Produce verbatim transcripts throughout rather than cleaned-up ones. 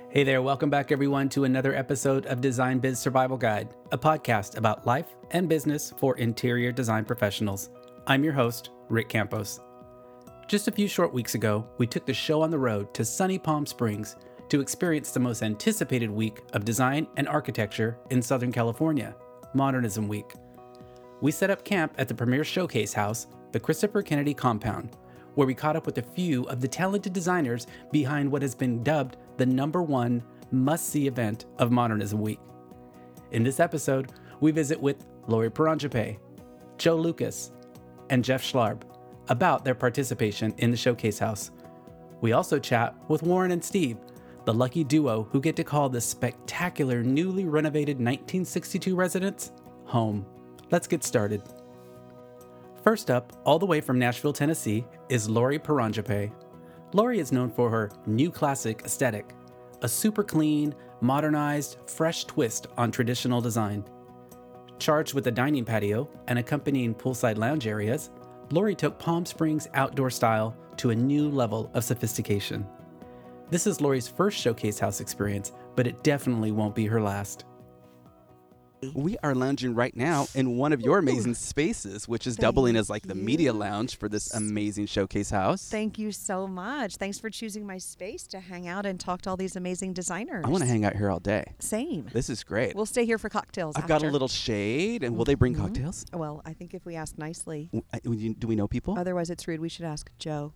Hey there, welcome back everyone to another episode of Design Biz Survival Guide, a podcast about life and business for interior design professionals. I'm your host, Rick Campos. Just a few short weeks ago, we took the show on the road to sunny Palm Springs to experience the most anticipated week of design and architecture in Southern California, Modernism Week. We set up camp at the premier showcase house, the Christopher Kennedy Compound, where we caught up with a few of the talented designers behind what has been dubbed the number one must-see event of Modernism Week. In this episode, we visit with Lori Paranjape, Joe Lucas, and Jeff Schlarb about their participation in the showcase house. We also chat with Warren and Steve, the lucky duo who get to call the spectacular newly renovated nineteen sixty-two residence home. Let's get started. First up, all the way from Nashville, Tennessee, is Lori Paranjape. Lori is known for her new classic aesthetic, a super clean, modernized, fresh twist on traditional design. Charged with a dining patio and accompanying poolside lounge areas, Lori took Palm Springs outdoor style to a new level of sophistication. This is Lori's first showcase house experience, but it definitely won't be her last. We are lounging right now in one of your amazing spaces, which is Thank doubling as like the you. media lounge for this amazing showcase house. Thank you so much. Thanks for choosing my space to hang out and talk to all these amazing designers. I want to hang out here all day. Same. This is great. We'll stay here for cocktails. I've after. got a little shade, and will they bring Mhm. cocktails? Well, I think if we ask nicely. W- I- would you- Do we know people? Otherwise, it's rude. We should ask Joe.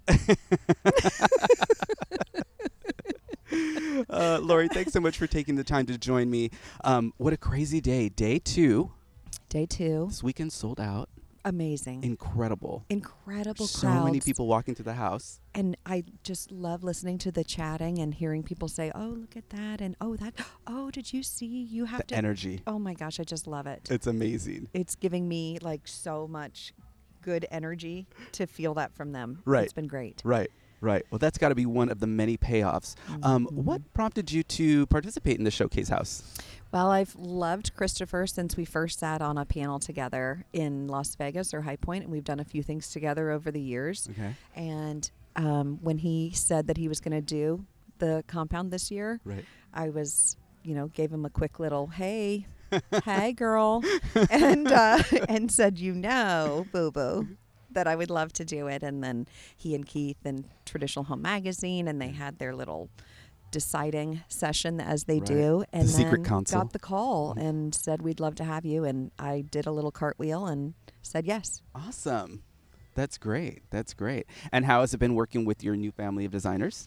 uh, Lori, thanks so much for taking the time to join me. Um, what a crazy day. Day two. Day two. This weekend sold out. Amazing. Incredible. Incredible So crowds. many people walking to the house. And I just love listening to the chatting and hearing people say, oh, look at that. And oh, that. Oh, did you see? You have The to. energy. Oh, my gosh. I just love it. It's amazing. It's giving me like so much good energy to feel that from them. Right. It's been great. Right. Right. Well, that's got to be one of the many payoffs. Um, Mhm. What prompted you to participate in the showcase house? Well, I've loved Christopher since we first sat on a panel together in Las Vegas or High Point, and we've done a few things together over the years. Okay. And um, when he said that he was going to do the compound this year, Right. I was, you know, gave him a quick little, hey, hey, girl, and uh, and said, you know, boo-boo, that I would love to do it. And then he and Keith and Traditional Home Magazine, and they had their little deciding session as they Right. do, and The secret then council. got the call Mhm. and said we'd love to have you, and I did a little cartwheel and said yes. Awesome. That's great. That's great. And how has it been working with your new family of designers?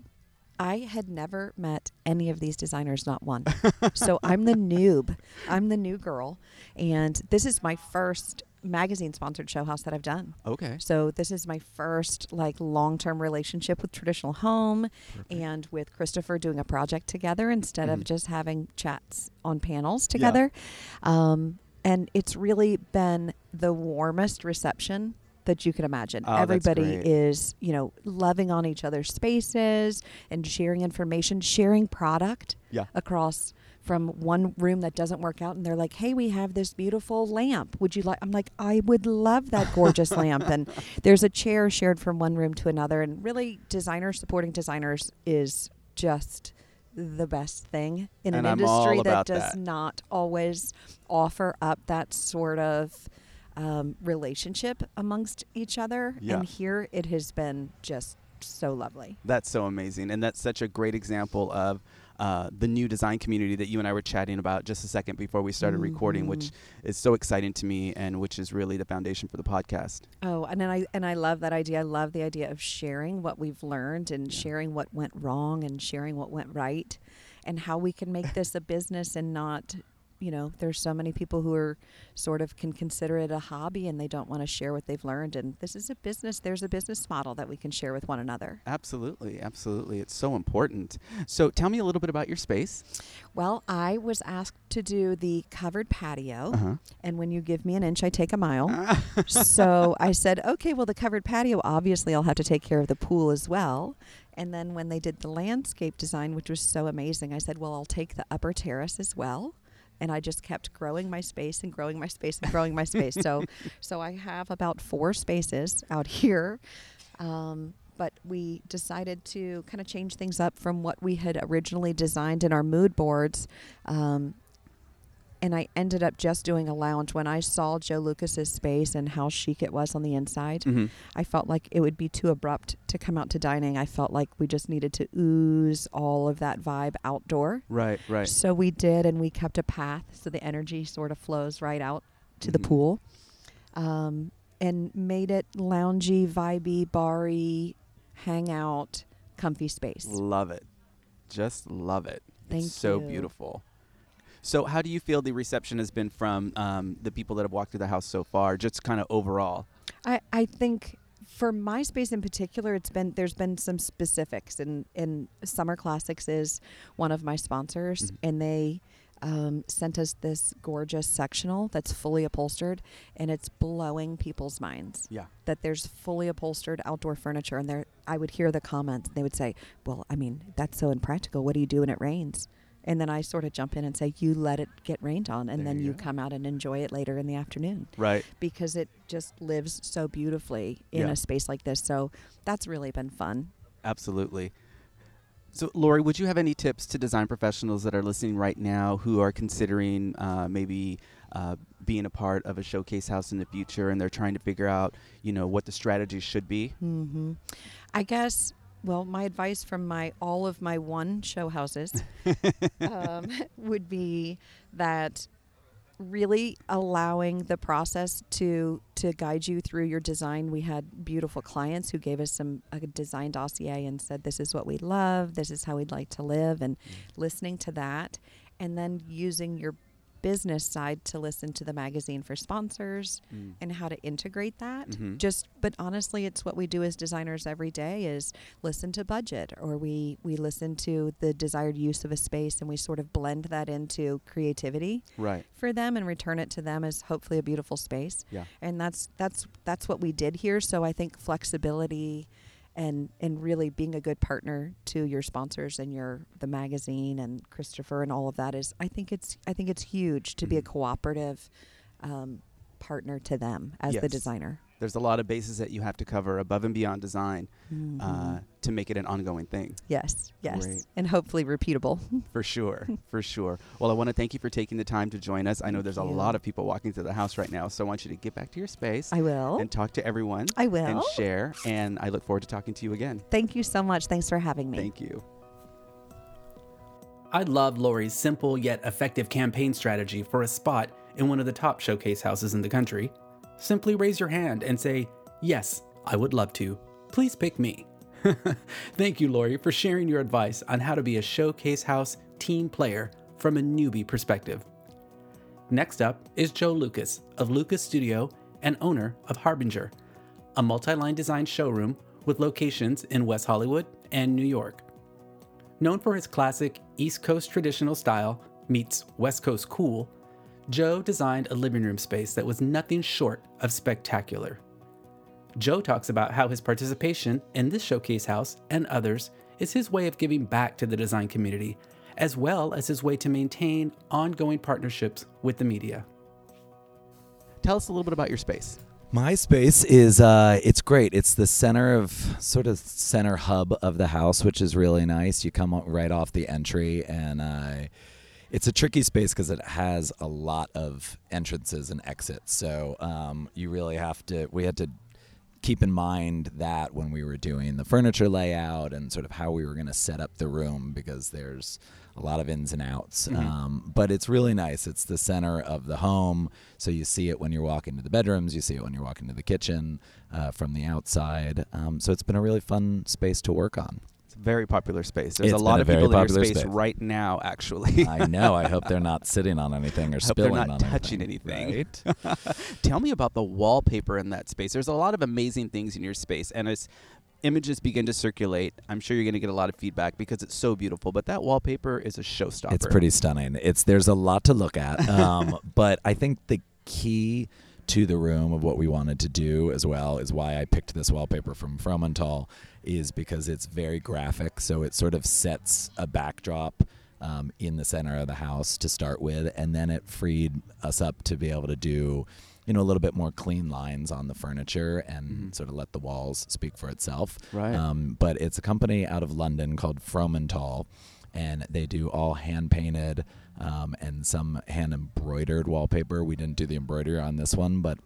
I had never met any of these designers, not one. So I'm the noob. I'm the new girl, and this is my first magazine sponsored show house that I've done. Okay. So this is my first like long-term relationship with Traditional Home Perfect. and with Christopher doing a project together instead Mhm. of just having chats on panels together. Um, and it's really been the warmest reception that you can imagine. Oh, that's Everybody great. is, you know, loving on each other's spaces and sharing information, sharing product Yeah. across from one room that doesn't work out, and they're like, hey, we have this beautiful lamp. Would you like? I'm like, I would love that gorgeous lamp. And there's a chair shared from one room to another. And really, designers supporting designers is just the best thing in And an I'm all industry that about does that. not always offer up that sort of um, relationship amongst each other. Yeah. And here it has been just so lovely. That's so amazing. And that's such a great example of uh, the new design community that you and I were chatting about just a second before we started recording, which Mhm. is so exciting to me and which is really the foundation for the podcast. Oh, and then I and I love that idea. I love the idea of sharing what we've learned and Yeah. sharing what went wrong and sharing what went right, and how we can make this a business and not, you know, there's so many people who are sort of can consider it a hobby and they don't want to share what they've learned. And this is a business. There's a business model that we can share with one another. Absolutely. Absolutely. It's so important. So tell me a little bit about your space. Well, I was asked to do the covered patio, Uh-huh. and when you give me an inch, I take a mile. So I said, okay, well, the covered patio, obviously I'll have to take care of the pool as well. And then when they did the landscape design, which was so amazing, I said, well, I'll take the upper terrace as well. And I just kept growing my space and growing my space and growing my space. So so I have about four spaces out here. Um, but we decided to kind of change things up from what we had originally designed in our mood boards. Um, and I ended up just doing a lounge. When I saw Joe Lucas's space and how chic it was on the inside, Mm-hmm. I felt like it would be too abrupt to come out to dining. I felt like we just needed to ooze all of that vibe outdoor. Right, right. So we did, and we kept a path so the energy sort of flows right out to Mhm. the pool, um, and made it loungy, vibey, bar-y, hangout, comfy space. Love it. Just love it. Thank it's so you. beautiful. So how do you feel the reception has been from um, the people that have walked through the house so far, just kind of overall? I, I think for my space in particular, it's been there's been some specifics, and, and Summer Classics is one of my sponsors, Mhm. and they um, sent us this gorgeous sectional that's fully upholstered, and it's blowing people's minds Yeah. that there's fully upholstered outdoor furniture. And there, I would hear the comments. They would say, "Well, I mean, that's so impractical. What do you do when it rains?" And then I sort of jump in and say, "You let it get rained on, and There then you you go. come out and enjoy it later in the afternoon." Right. Because it just lives so beautifully in Yeah. a space like this. So that's really been fun. Absolutely. So, Lori, would you have any tips to design professionals that are listening right now who are considering uh, maybe uh, being a part of a showcase house in the future, and they're trying to figure out, you know, what the strategy should be? Mm-hmm. I guess, well, my advice from my all of my one show houses um, would be that really allowing the process to to guide you through your design. We had beautiful clients who gave us some a design dossier and said, "This is what we love. This is how we'd like to live," and listening to that, and then using your business side to listen to the magazine for sponsors Mm. and how to integrate that. Mhm. Just, but honestly, it's what we do as designers every day is listen to budget, or we, we listen to the desired use of a space, and we sort of blend that into creativity Right. for them and return it to them as hopefully a beautiful space. Yeah. And that's, that's, that's what we did here. So I think flexibility and, and really being a good partner to your sponsors and your, the magazine and Christopher and all of that is, I think it's, I think it's huge to be a Mhm. cooperative, um, partner to them as the Yes. designer. There's a lot of bases that you have to cover above and beyond design Mhm. uh, to make it an ongoing thing. Yes, yes. Great. And hopefully repeatable. For sure, for sure. Well, I want to thank you for taking the time to join us. I know Thank there's a you. lot of people walking through the house right now, so I want you to get back to your space I will. and talk to everyone I will. and share. And I look forward to talking to you again. Thank you so much. Thanks for having me. Thank you. I love Lori's simple yet effective campaign strategy for a spot in one of the top showcase houses in the country. Simply raise your hand and say, "Yes, I would love to. Please pick me." Thank you, Lori, for sharing your advice on how to be a showcase house team player from a newbie perspective. Next up is Joe Lucas of Lucas Studio and owner of Harbinger, a multi-line design showroom with locations in West Hollywood and New York. Known for his classic East Coast traditional style meets West Coast cool, Joe designed a living room space that was nothing short of spectacular. Joe talks about how his participation in this showcase house and others is his way of giving back to the design community, as well as his way to maintain ongoing partnerships with the media. Tell us a little bit about your space. My space is, uh, it's great. It's the center of, sort of center hub of the house, which is really nice. You come right off the entry, and uh, it's a tricky space because it has a lot of entrances and exits. So um, you really have to, we had to keep in mind that when we were doing the furniture layout and sort of how we were going to set up the room, because there's a lot of ins and outs. Mhm. Um, but it's really nice. It's the center of the home. So you see it when you're walking to the bedrooms. You see it when you're walking to the kitchen uh, from the outside. Um, so it's been a really fun space to work on. It's a very popular space. There's It's a lot been a of very people in your popular space space. right now, actually. I know. I hope they're not sitting on anything or I hope they're spilling not on touching anything. anything. Right? Tell me about the wallpaper in that space. There's a lot of amazing things in your space, and as images begin to circulate, I'm sure you're going to get a lot of feedback because it's so beautiful. But that wallpaper is a showstopper. It's pretty stunning. It's there's a lot to look at, um, but I think the key to the room of what we wanted to do as well is why I picked this wallpaper from Fromental, is because it's very graphic. So it sort of sets a backdrop um, in the center of the house to start with, and then it freed us up to be able to do you know, a little bit more clean lines on the furniture and Mm-hmm. sort of let the walls speak for itself. Right. Um, but it's a company out of London called Fromental, and they do all hand painted um, and some hand embroidered wallpaper. We didn't do the embroidery on this one, but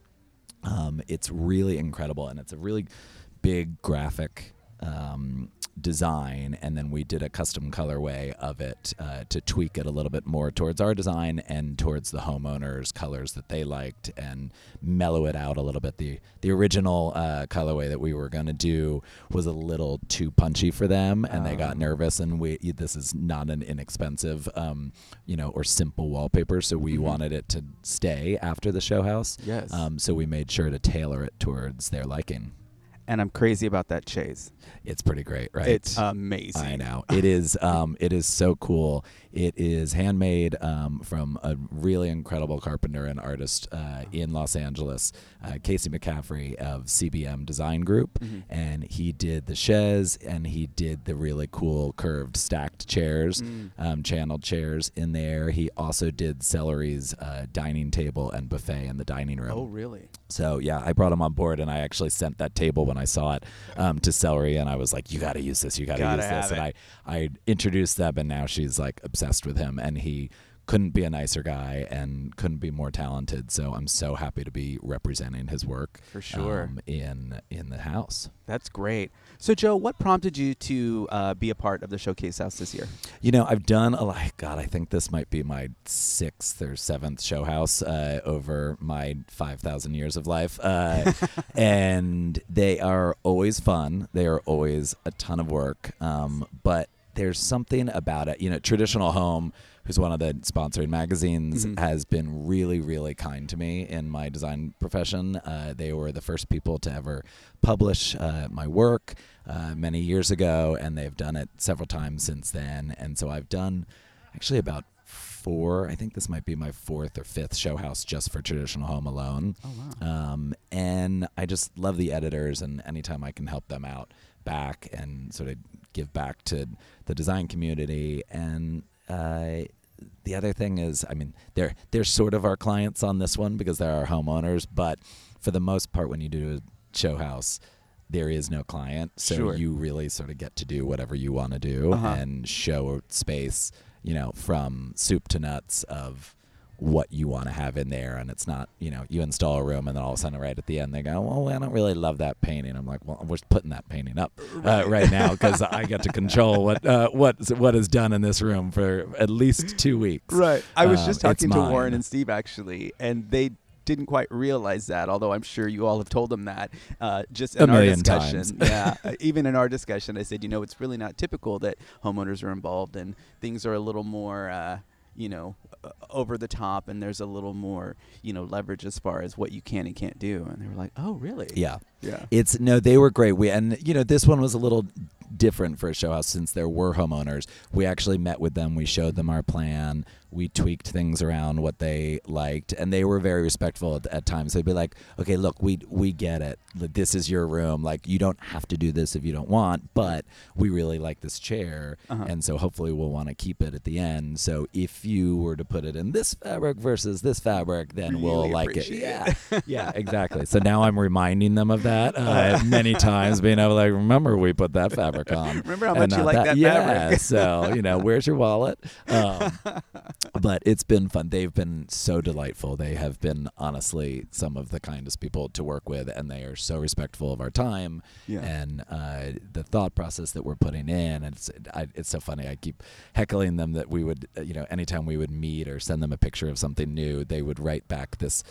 um, it's really incredible, and it's a really big graphic um, design, and then we did a custom colorway of it uh, to tweak it a little bit more towards our design and towards the homeowners' colors that they liked, and mellow it out a little bit. The the original uh, colorway that we were going to do was a little too punchy for them, and they got Um. nervous. And we this is not an inexpensive, um, you know, or simple wallpaper, so we Mhm. wanted it to stay after the show house. Yes. Um, so we made sure to tailor it towards their liking. And I'm crazy about that chaise. It's pretty great, right? It's amazing. I know. It is um it is so cool. It is handmade um from a really incredible carpenter and artist uh, in Los Angeles, uh, Casey McCaffrey of C B M Design Group, Mhm. and he did the chaise, and he did the really cool curved stacked chairs, Mm. um, channeled chairs in there. He also did Celery's uh, dining table and buffet in the dining room. Oh, really? So yeah, I brought him on board, and I actually sent that table when I saw it um, to Celery, and I was like, "You got to use this. You got to Gotta use this." have And I, it. I introduced them, and now she's like obsessed with him, and he couldn't be a nicer guy and couldn't be more talented. So I'm so happy to be representing his work For sure. um, in in the house. That's great. So, Joe, what prompted you to uh, be a part of the Showcase House this year? You know, I've done a lot. God, I think this might be my sixth or seventh show house uh, over my five thousand years of life. Uh, and they are always fun. They are always a ton of work. Um, but there's something about it. You know, Traditional Home, who's one of the sponsoring magazines, Mhm. has been really, really kind to me in my design profession. Uh, they were the first people to ever publish uh, my work uh, many years ago, and they've done it several times since then. And so I've done actually about four, I think this might be my fourth or fifth show house just for Traditional Home alone. Oh, wow. Um, and I just love the editors, and anytime I can help them out back and sort of give back to the design community. And uh, the other thing is, I mean, they're they're sort of our clients on this one because they're our homeowners, but for the most part, when you do a show house, there is no client, so Sure. you really sort of get to do whatever you want to do Uh-huh. and show space, you know, from soup to nuts of what you want to have in there. And it's not, you know, you install a room and then all of a sudden right at the end they go, well, I don't really love that painting. I'm like, well, we're putting that painting up uh, right now because I get to control what uh, what what is done in this room for at least two weeks. Right. I was Um, just it's talking to mine. Warren and Steve, actually, and they didn't quite realize that, although I'm sure you all have told them that uh, just in A our million discussion. times. Yeah, uh, even in our discussion, I said, you know, it's really not typical that homeowners are involved and things are a little more, uh, you know, uh, over the top, and there's a little more, you know, leverage as far as what you can and can't do. And they were like, oh, really? Yeah. Yeah. It's no, they were great. We and you know this one was a little different for a show house since there were homeowners. We actually met with them. We showed them our plan. We tweaked things around what they liked, and they were very respectful at, at times. They'd be like, "Okay, look, we we get it. Like, this is your room. Like, you don't have to do this if you don't want, but we really like this chair, Uh-huh. and so hopefully we'll want to keep it at the end. So if you were to put it in this fabric versus this fabric, then we'll Really like it. appreciate Yeah, it. yeah, exactly. So now I'm reminding them of that uh, many times, being able to like, remember we put that fabric on. Remember how and much you not like that yeah, fabric? so, you know, where's your wallet? Um, but it's been fun. They've been so delightful. They have been, honestly, some of the kindest people to work with, and they are so respectful of our time Yeah. and uh, the thought process that we're putting in. And it's, I, it's so funny. I keep heckling them that we would, uh, you know, anytime we would meet or send them a picture of something new, they would write back this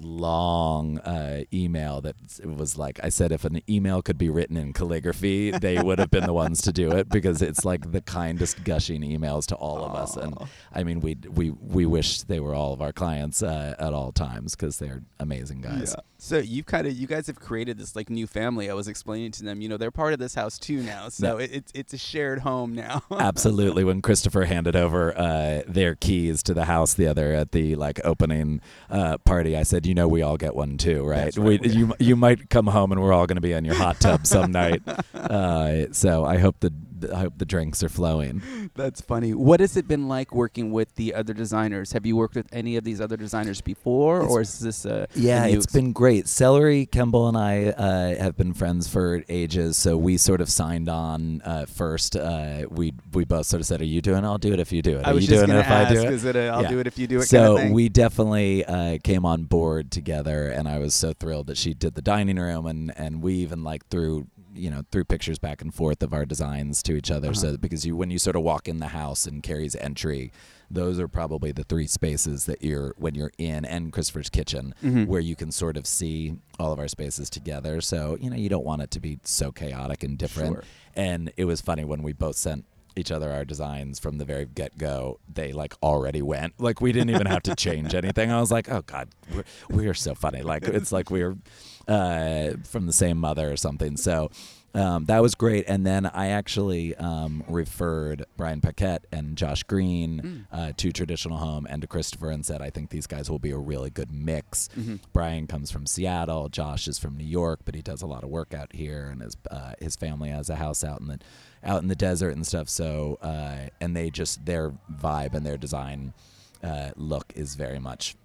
long uh, email that it was like, I said, if an email could be written in calligraphy, they would have been the ones to do it, because it's like the kindest gushing emails to all of us. And Aw. I mean, we we we wish they were all of our clients uh, at all times, because they're amazing guys. Yeah. So you kind of, you guys have created this like new family. I was explaining to them, you know, they're part of this house too now. So Yeah. it, it's it's a shared home now. Absolutely. When Christopher handed over uh, their keys to the house the other at the like opening uh, party, I said, you know, we all get one too, right? That's we, right. you you might come home and we're all going to be in your hot tub some night. Uh, so I hope the th- I hope the drinks are flowing. That's funny. What has it been like working with the other designers? Have you worked with any of these other designers before, It's- or is this a Yeah, a new it's been great. Celery, Kemble, and I uh, have been friends for ages, so we sort of signed on uh, first. Uh, we we both sort of said, "Are you doing it? I'll do it if you do it. Are I was you just doing it gonna if I do ask, it?" is it a I'll Yeah. do it if you do it So kind of thing? we definitely uh, came on board together, and I was so thrilled that she did the dining room, and, and we even like threw you know threw pictures back and forth of our designs to each other. Uh-huh. So that because you when you sort of walk in the house in Carrie's entry, those are probably the three spaces that you're when you're in, and Christopher's kitchen, Mhm. where you can sort of see all of our spaces together. So you know you don't want it to be so chaotic and different. Sure. And it was funny when we both sent each other our designs from the very get-go. They like already went, like we didn't even have to change anything. I was like, oh god, we're, we are so funny. Like it's like we were uh, from the same mother or something. So um, that was great. And then I actually um, referred Brian Paquette and Josh Green Mm. uh, to Traditional Home and to Christopher and said, I think these guys will be a really good mix. Mhm. Brian comes from Seattle. Josh is from New York, but he does a lot of work out here, and his uh, his family has a house out in the out in the desert and stuff. So uh, and they just their vibe and their design uh, look is very much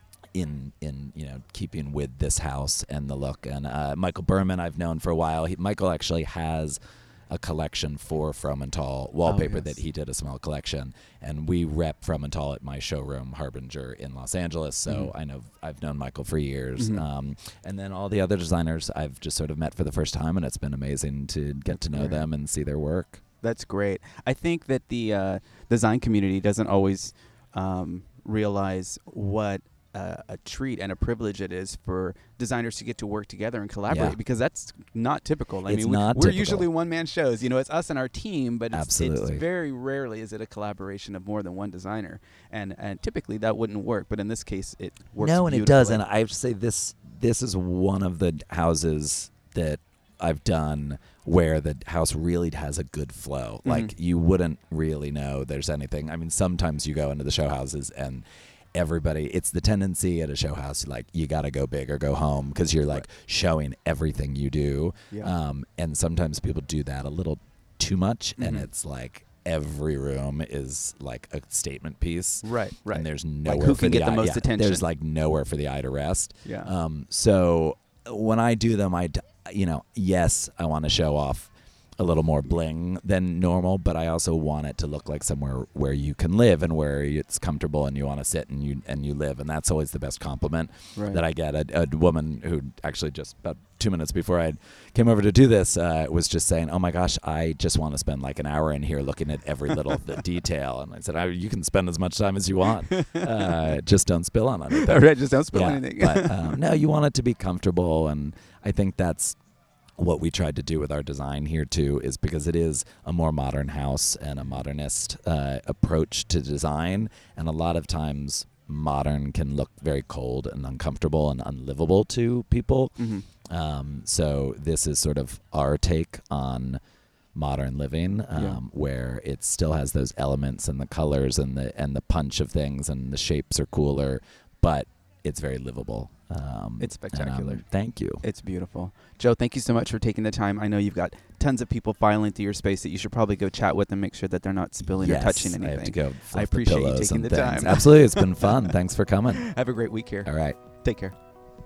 in in you know keeping with this house and the look. And uh, Michael Berman I've known for a while. He, Michael actually has a collection for Fromental wallpaper yes. that he did a small collection, and we rep Fromental at my showroom Harbinger in Los Angeles. So Mhm. I know I've known Michael for years. Mhm. Um, and then all the other designers I've just sort of met for the first time, and it's been amazing to get That's to know great. them and see their work. That's great. I think that the uh, design community doesn't always um, realize what uh, a treat and a privilege it is for designers to get to work together and collaborate, Yeah. because that's not typical. I It's mean, we, not we're typical. usually one-man shows. You know, it's us and our team, but it's, it's Absolutely. very rarely is it a collaboration of more than one designer. And and typically that wouldn't work, but in this case it works. No, and it does. beautifully. And I have to say this this is one of the houses that I've done where the house really has a good flow. Mhm. Like you wouldn't really know there's anything. I mean, sometimes you go into the show houses and everybody, it's the tendency at a show house, like you got to go big or go home because you're like Right. showing everything you do. Yeah. Um, and sometimes people do that a little too much, and Mhm. it's like every room is like a statement piece. Right, right. And there's Like, nowhere who for can the get the eye- most yeah, attention? There's like nowhere for the eye to rest. Yeah. Um, so when I do them, I, d- you know, yes, I want to show off a little more bling than normal, but I also want it to look like somewhere where you can live and where it's comfortable and you want to sit and you and you live, and that's always the best compliment Right. that I get. A, a woman who actually just about two minutes before I came over to do this uh, was just saying, "Oh my gosh, I just want to spend like an hour in here looking at every little th- detail." And I said, I, "You can spend as much time as you want, uh, just don't spill on anything." All right, just don't spill Yeah, anything. but um, no, you want it to be comfortable, and I think that's what we tried to do with our design here too, is because it is a more modern house and a modernist uh, approach to design, and a lot of times modern can look very cold and uncomfortable and unlivable to people. Mhm. Um, so this is sort of our take on modern living, um, Yeah. where it still has those elements and the colors and the and the punch of things, and the shapes are cooler, but it's very livable. Um, It's and, um, spectacular. thank you. It's beautiful. Joe, thank you so much for taking the time. I know you've got tons of people filing through your space that you should probably go chat with and make sure that they're not spilling yes, or touching anything. I have to go. flip the appreciate you pillows taking and the things. time. Absolutely, it's been fun. Thanks for coming. Have a great week here. All right. Take care.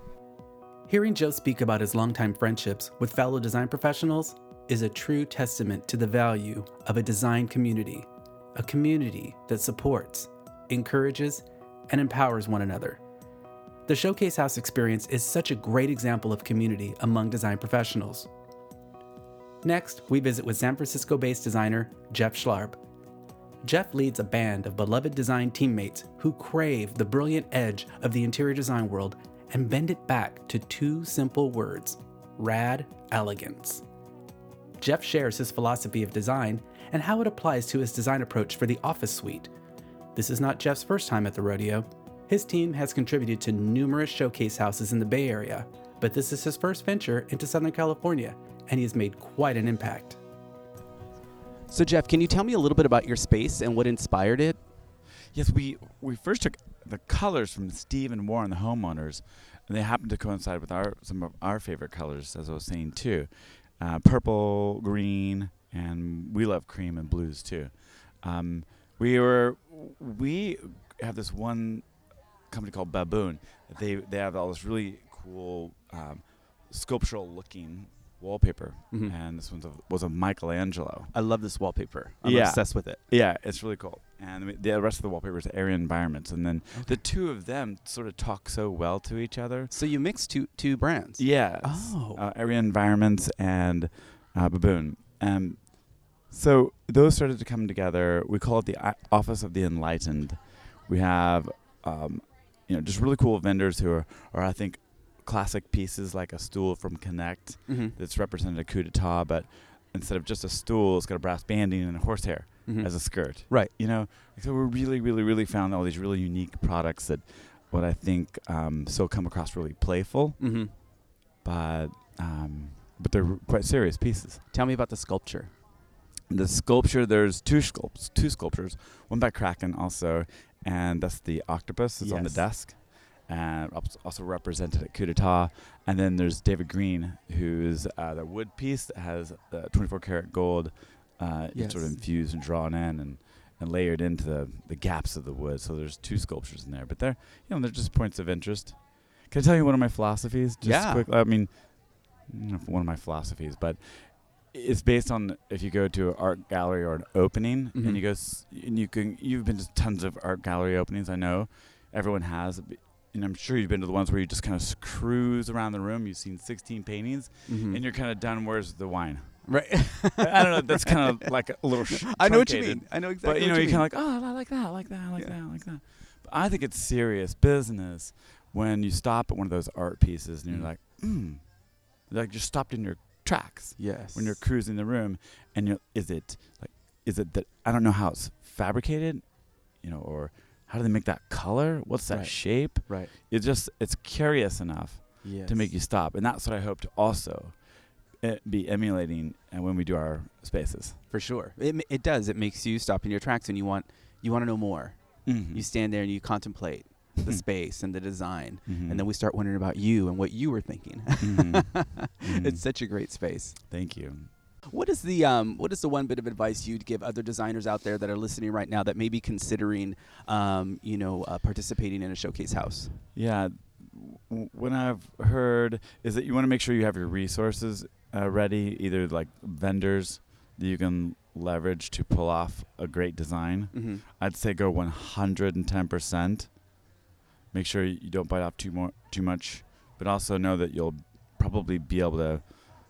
Hearing Joe speak about his longtime friendships with fellow design professionals is a true testament to the value of a design community, a community that supports, encourages, and empowers one another. The Showcase House experience is such a great example of community among design professionals. Next, we visit with San Francisco-based designer Jeff Schlarb. Jeff leads a band of beloved design teammates who crave the brilliant edge of the interior design world and bend it back to two simple words: rad elegance. Jeff shares his philosophy of design and how it applies to his design approach for the office suite. This is not Jeff's first time at the rodeo. His team has contributed to numerous showcase houses in the Bay Area, but this is his first venture into Southern California, and he has made quite an impact. So, Jeff, can you tell me a little bit about your space and what inspired it? Yes, we we first took the colors from Steve and Warren, the homeowners, and they happened to coincide with our some of our favorite colors, as I was saying too, uh, purple, green, and we love cream and blues too. Um, we were we have this one company called Baboon. They they have all this really cool um, sculptural looking wallpaper, Mhm. and this one was of Michelangelo. I love this wallpaper. I'm Yeah. obsessed with it. Yeah, it's really cool. And the rest of the wallpaper is area environments, and then Okay. the two of them sort of talk so well to each other. So you mix two two brands. Yes. Oh. Uh, area environments and uh, Baboon. Um, so those started to come together. We call it the I- Office of the Enlightened. We have, um, you know, just really cool vendors who are, are, I think, classic pieces like a stool from Connect Mm-hmm. that's represented a coup d'etat, but instead of just a stool, it's got a brass banding and a horsehair Mm-hmm. as a skirt. Right. You know, so we really, really, really found all these really unique products that what I think um, still come across really playful, Mm-hmm. but um, but they're quite serious pieces. Tell me about the sculpture. The sculpture, there's two sculpts, two sculptures, one by Kraken also, and that's the octopus that's on the Yes. desk, and als- also represented at Coup d'etat. And then there's David Green, who's uh, the wood piece that has uh, twenty-four karat gold, uh, Yes. sort of infused and drawn in and, and layered into the, the gaps of the wood. So there's two sculptures in there, but they're you know they're just points of interest. Can I tell you one of my philosophies? Just Yeah. quick. I mean, I don't know if one of my philosophies, but it's based on if you go to an art gallery or an opening, Mhm. and you go s- and you can you've been to tons of art gallery openings. I know everyone has, b- and I'm sure you've been to the ones where you just kind of cruise around the room. You've seen sixteen paintings, Mm-hmm. and you're kind of done. Where's the wine? Right. I don't know. That's kind of like a little. Sh- I know what you truncated. mean. I know exactly. But you know, what you're you kind mean. of like, oh, I like that, I like that, I like Yeah. that, I like that. But I think it's serious business when you stop at one of those art pieces and you're Mm. like, hmm, like just stopped in your tracks Yes. when you're cruising the room, and you're, is it like, is it that I don't know how it's fabricated, you know, or how do they make that color? What's that Right. shape? right. It's just it's curious enough Yes. to make you stop, and that's what I hope to also eh, be emulating uh, when we do our spaces. for sure. It ma- it does. It makes you stop in your tracks, and you want you want to know more. Mm-hmm. You stand there and you contemplate the space and the design, Mhm. and then we start wondering about you and what you were thinking. Mhm. Mhm. It's such a great space. Thank you. What is the um, what is the one bit of advice you'd give other designers out there that are listening right now that may be considering, um, you know, uh, participating in a showcase house? Yeah, w- when I've heard is that you want to make sure you have your resources uh, ready, either like vendors that you can leverage to pull off a great design. Mm-hmm. I'd say go one hundred ten percent. Make sure you don't bite off too more too much, but also know that you'll probably be able to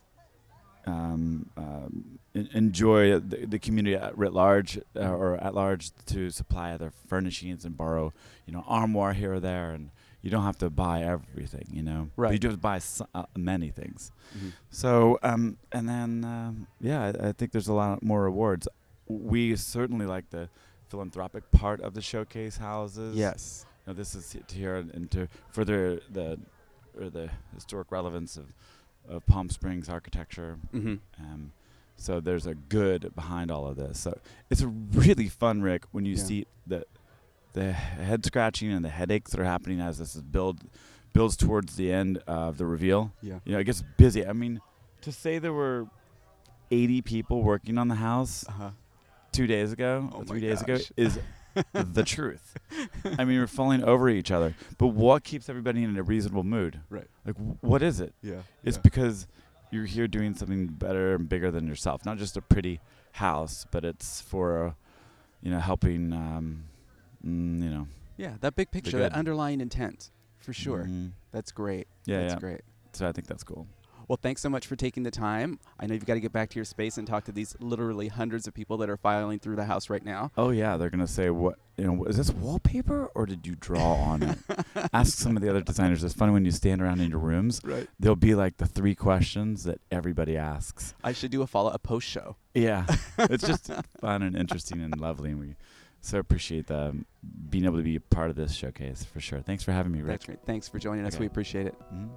um, um, en- enjoy the, the community at writ large uh, or at large to supply other furnishings and borrow, you know, armoire here or there, and you don't have to buy everything, you know. But Right. you just buy s- uh, many things. Mm-hmm. So, um, and then, um, yeah, I, I think there's a lot more rewards. We certainly like the philanthropic part of the showcase houses. Yes. You know, this is to here and to further the or the historic relevance of, of Palm Springs architecture. Mm-hmm. Um, so there's a good behind all of this. So it's a really fun, Rick, when you Yeah. see the the head scratching and the headaches that are happening as this is build builds towards the end of the reveal. Yeah. You know, it gets busy. I mean, to say there were eighty people working on the house Uh-huh. two days ago Oh or my three days ago gosh. is the truth. I mean, we're falling over each other. But what keeps everybody in a reasonable mood? Right. Like, w- what is it? Yeah. It's because you're here doing something better and bigger than yourself. Not just a pretty house, but it's for, uh, you know, helping, um, mm, you know. Yeah, that big picture, good. that underlying intent, for sure. Mhm. That's great. Yeah, That's yeah. great. So I think that's cool. Well, thanks so much for taking the time. I know you've got to get back to your space and talk to these literally hundreds of people that are filing through the house right now. Oh yeah, they're gonna say, "What? You know, is this wallpaper or did you draw on it?" Ask some of the other designers. It's funny when you stand around in your rooms. Right. There'll be like the three questions that everybody asks. I should do a follow a post show. Yeah, it's just fun and interesting and lovely, and we so appreciate the um, being able to be a part of this showcase for sure. Thanks for having me, Rick. That's great. Thanks for joining us. Okay. We appreciate it. Mhm.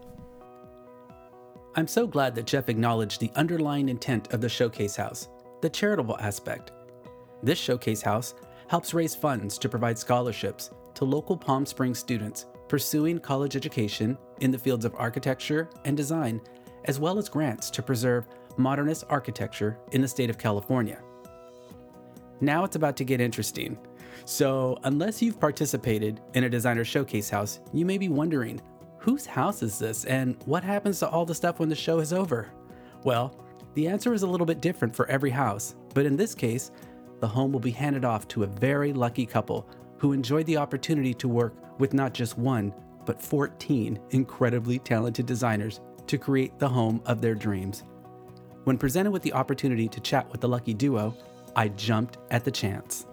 I'm so glad that Jeff acknowledged the underlying intent of the Showcase House, the charitable aspect. This Showcase House helps raise funds to provide scholarships to local Palm Springs students pursuing college education in the fields of architecture and design, as well as grants to preserve modernist architecture in the state of California. Now it's about to get interesting. So, unless you've participated in a designer showcase house, you may be wondering, whose house is this and what happens to all the stuff when the show is over? Well, the answer is a little bit different for every house, but in this case, the home will be handed off to a very lucky couple who enjoyed the opportunity to work with not just one, but fourteen incredibly talented designers to create the home of their dreams. When presented with the opportunity to chat with the lucky duo, I jumped at the chance.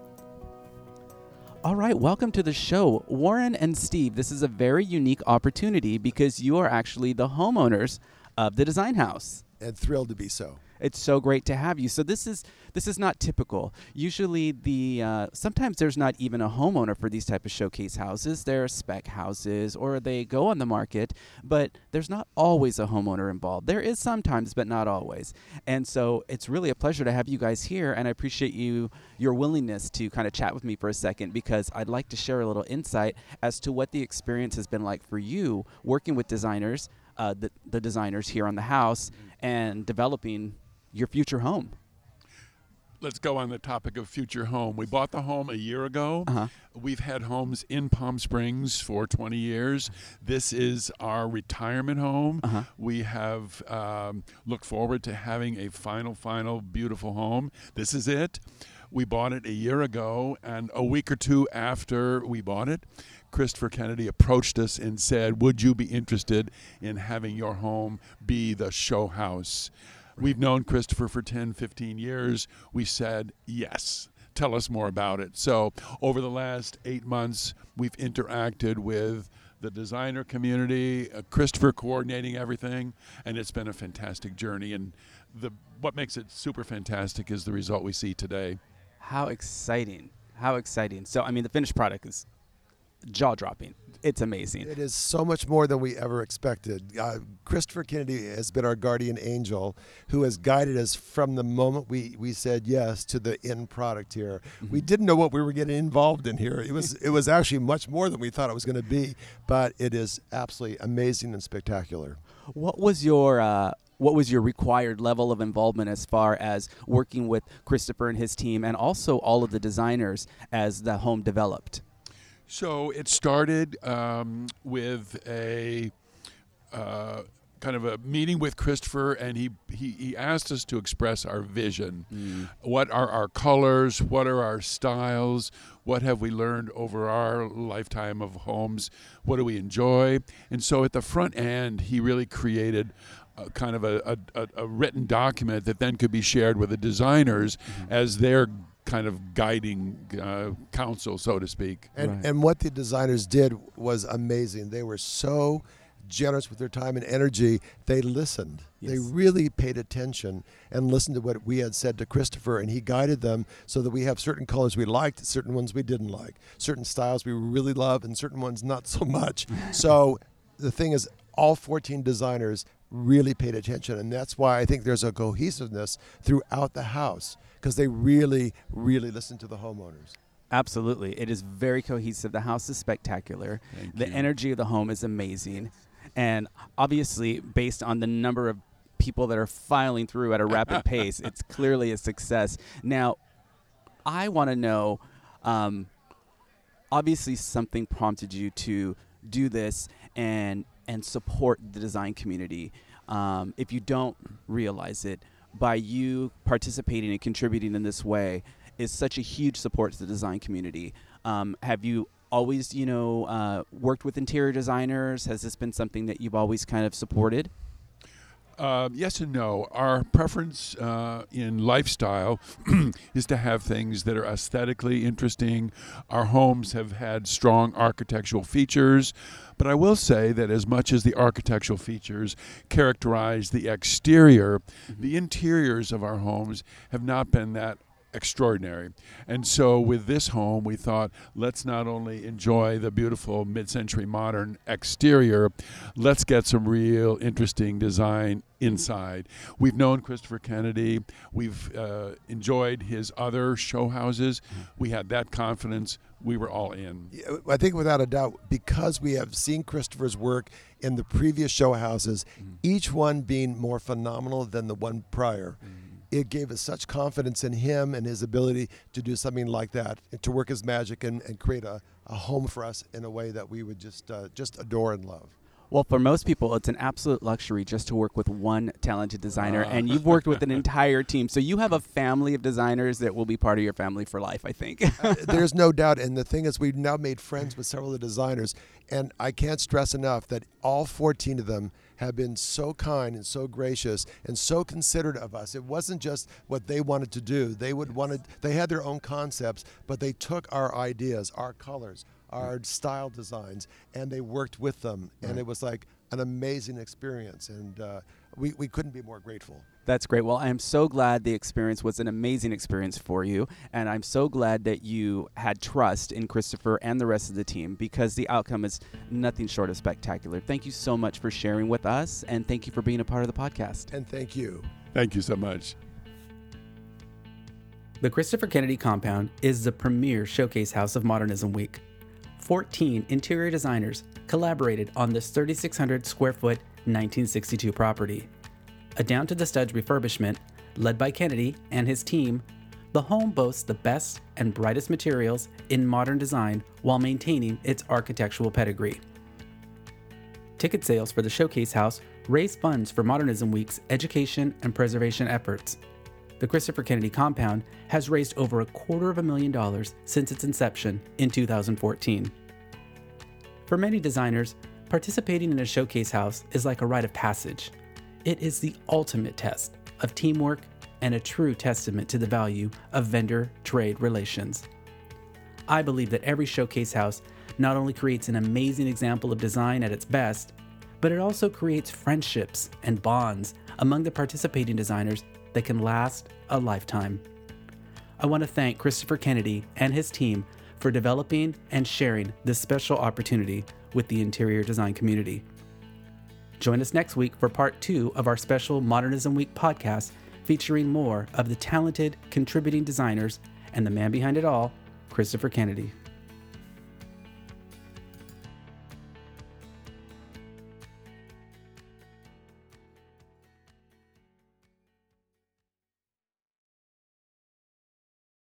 All right, welcome to the show. Warren and Steve, this is a very unique opportunity because you are actually the homeowners of the design house. And thrilled to be so. It's so great to have you. So this is this is not typical. Usually the uh, sometimes there's not even a homeowner for these type of showcase houses. They're spec houses or they go on the market, but there's not always a homeowner involved. There is sometimes, but not always. And so it's really a pleasure to have you guys here, and I appreciate you your willingness to kind of chat with me for a second because I'd like to share a little insight as to what the experience has been like for you working with designers, uh, the, the designers here on the house, and developing your future home. Let's go on the topic of future home. We bought the home a year ago. Uh-huh. We've had homes in Palm Springs for twenty years. This is our retirement home. Uh-huh. We have um, looked forward to having a final, final, beautiful home. This is it. We bought it a year ago, and a week or two after we bought it, Christopher Kennedy approached us and said, would you be interested in having your home be the show house? We've known Christopher for ten, fifteen years. We said, yes, tell us more about it. So over the last eight months, we've interacted with the designer community, uh, Christopher coordinating everything, and it's been a fantastic journey. And the what makes it super fantastic is the result we see today. How exciting. How exciting. So, I mean, the finished product is jaw-dropping. It's amazing. It is so much more than we ever expected. Uh, Christopher Kennedy has been our guardian angel who has guided us from the moment we, we said yes to the end product here. Mm-hmm. We didn't know what we were getting involved in here. It was it was actually much more than we thought it was going to be, but it is absolutely amazing and spectacular. What was your uh, what was your required level of involvement as far as working with Christopher and his team and also all of the designers as the home developed? So it started um, with a uh, kind of a meeting with Christopher, and he, he, he asked us to express our vision. Mm. What are our colors? What are our styles? What have we learned over our lifetime of homes? What do we enjoy? And so at the front end, he really created a, kind of a, a, a written document that then could be shared with the designers mm-hmm. as their kind of guiding uh, counsel, so to speak. And right. and what the designers did was amazing. They were so generous with their time and energy. They listened. Yes. They really paid attention and listened to what we had said to Christopher, and he guided them so that we have certain colors we liked, certain ones we didn't like, certain styles we really love, and certain ones not so much. So the thing is, all fourteen designers really paid attention, and that's why I think there's a cohesiveness throughout the house, because they really, really listen to the homeowners. Absolutely. It is very cohesive. The house is spectacular. Thank the you. energy of the home is amazing. And obviously, based on the number of people that are filing through at a rapid pace, it's clearly a success. Now, I want to know, um, obviously something prompted you to do this and and support the design community. Um, if you don't realize it, by you participating and contributing in this way is such a huge support to the design community. Um, have you always, you know, uh, worked with interior designers? Has this been something that you've always kind of supported? Uh, yes and no. Our preference uh, in lifestyle is to have things that are aesthetically interesting. Our homes have had strong architectural features, but I will say that as much as the architectural features characterize the exterior, mm-hmm. the interiors of our homes have not been that extraordinary. And so with this home, we thought, let's not only enjoy the beautiful mid-century modern exterior, let's get some real interesting design inside. We've known Christopher Kennedy. We've uh, enjoyed his other show houses. We had that confidence we were all in. Yeah, I think without a doubt, because we have seen Christopher's work in the previous show houses, Mm. each one being more phenomenal than the one prior, Mm. it gave us such confidence in him and his ability to do something like that, and to work his magic and, and create a, a home for us in a way that we would just uh, just adore and love. Well, for most people, it's an absolute luxury just to work with one talented designer, Ah. and you've worked with an entire team. So you have a family of designers that will be part of your family for life, I think. Uh, there's no doubt, and the thing is, we've now made friends with several of the designers, and I can't stress enough that all fourteen of them have been so kind and so gracious and so considerate of us. It wasn't just what they wanted to do. They would wanted they had their own concepts, but they took our ideas, our colors, our style designs, and they worked with them, and it was like an amazing experience, and uh, we, we couldn't be more grateful. That's great. Well, I am so glad the experience was an amazing experience for you, and I'm so glad that you had trust in Christopher and the rest of the team, because the outcome is nothing short of spectacular. Thank you so much for sharing with us, and thank you for being a part of the podcast. And thank you. Thank you so much. The Christopher Kennedy Compound is the premier showcase house of Modernism Week. fourteen interior designers collaborated on this thirty-six hundred square foot nineteen sixty-two property. A down-to-the-studs refurbishment led by Kennedy and his team, the home boasts the best and brightest materials in modern design while maintaining its architectural pedigree. Ticket sales for the Showcase House raise funds for Modernism Week's education and preservation efforts. The Christopher Kennedy Compound has raised over a quarter of a million dollars since its inception in two thousand fourteen. For many designers, participating in a showcase house is like a rite of passage. It is the ultimate test of teamwork and a true testament to the value of vendor-trade relations. I believe that every showcase house not only creates an amazing example of design at its best, but it also creates friendships and bonds among the participating designers that can last a lifetime. I want to thank Christopher Kennedy and his team for developing and sharing this special opportunity with the interior design community. Join us next week for part two of our special Modernism Week podcast, featuring more of the talented contributing designers and the man behind it all, Christopher Kennedy.